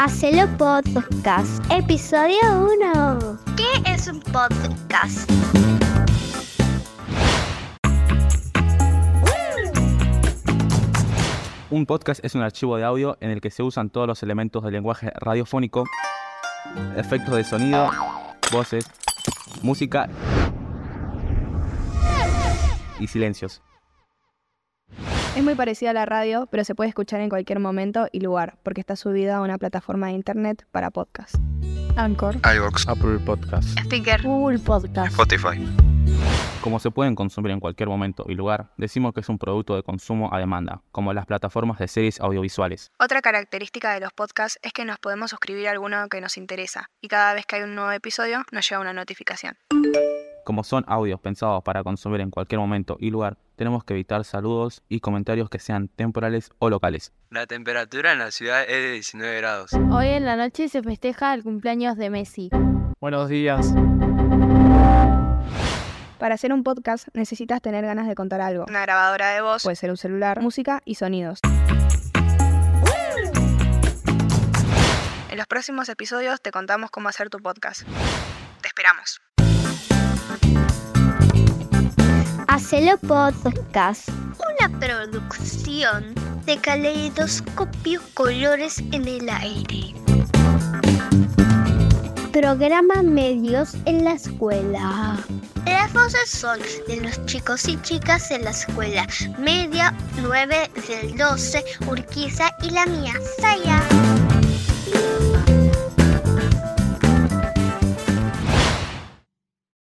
Hacelo Podcast, episodio 1. ¿Qué es un podcast? Un podcast es un archivo de audio en el que se usan todos los elementos del lenguaje radiofónico, efectos de sonido, voces, música y silencios. Es muy parecida a la radio, pero se puede escuchar en cualquier momento y lugar, porque está subida a una plataforma de internet para podcast. Anchor, iVoox, Apple Podcast. Spreaker, Google Podcast, Spotify. Como se pueden consumir en cualquier momento y lugar, decimos que es un producto de consumo a demanda, como las plataformas de series audiovisuales. Otra característica de los podcasts es que nos podemos suscribir a alguno que nos interesa, y cada vez que hay un nuevo episodio nos llega una notificación. Como son audios pensados para consumir en cualquier momento y lugar, tenemos que evitar saludos y comentarios que sean temporales o locales. La temperatura en la ciudad es de 19 grados. Hoy en la noche se festeja el cumpleaños de Messi. Buenos días. Para hacer un podcast necesitas tener ganas de contar algo. Una grabadora de voz, puede ser un celular, música y sonidos. En los próximos episodios te contamos cómo hacer tu podcast. Te esperamos. Hacelo Podcast, una producción de Caleidoscopio Colores en el Aire. Programa Medios en la Escuela. Las voces son de los chicos y chicas en la escuela media 9 del 12, Urquiza, y la mía, Saya.